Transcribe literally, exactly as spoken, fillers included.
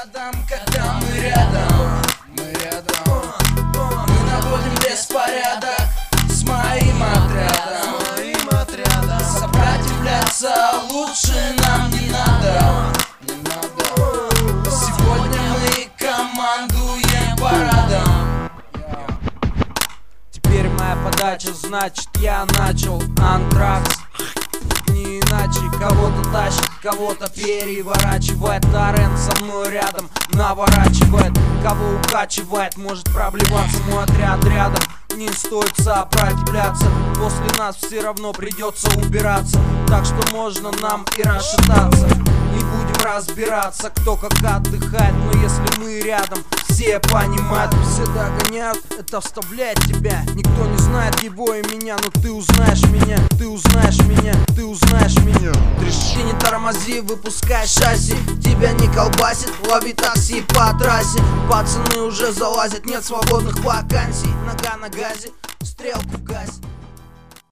рядом, когда мы рядом, мы рядом. Мы наводим беспорядок с моим отрядом, моим отрядом. Сопротивляться лучше нам не надо, не надо. Сегодня мы командуем парадом. Теперь моя подача, значит я начал антракс. Не иначе, кого-то тащит, кого-то переворачивает. Торрент со мной рядом наворачивает, кого укачивает, может проблеваться мой отряд рядом. Не стоит сопротивляться, после нас все равно придется убираться. Так что можно нам и расшататься. Не будем разбираться, кто как отдыхает. Но если мы рядом, все понимают. Все догоняют, это вставляет тебя. Никто не знает его и меня, но ты узнаешь меня, ты узнаешь меня, ты узнаешь меня. Ты не тормози, выпускай шасси, тебя не колбасит, лови такси по трассе. Пацаны уже залазят, нет свободных вакансий. Нога на газе, стрелку гасит.